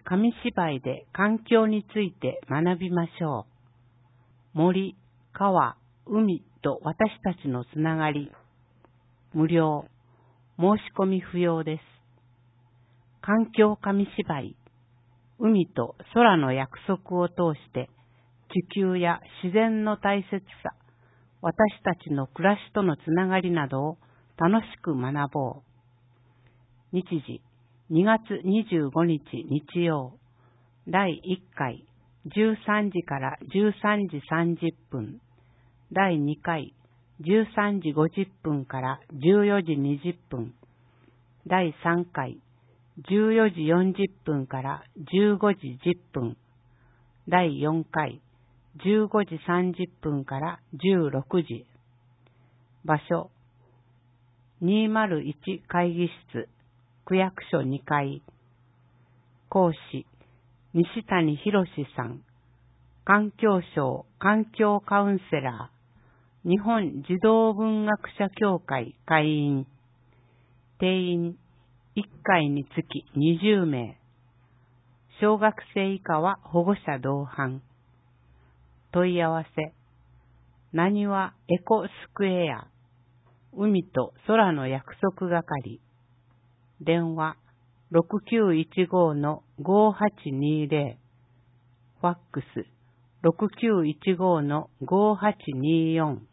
紙芝居で環境について学びましょう。森、川、海と私たちのつながり。無料。申し込み不要です。環境紙芝居。海と空の約束を通して地球や自然の大切さ、私たちの暮らしとのつながりなどを楽しく学ぼう。日時2月25日日曜、第1回13時から13時30分、第2回13時50分から14時20分、第3回14時40分から15時10分、第4回15時30分から16時。場所201会議室、区役所2階。講師西谷博さん、環境省環境カウンセラー、日本児童文学者協会会員。定員1回につき20名。小学生以下は保護者同伴。問い合わせ、なにわエコスクエア、海と空の約束係。電話6915-5820、ファックス6915-5824。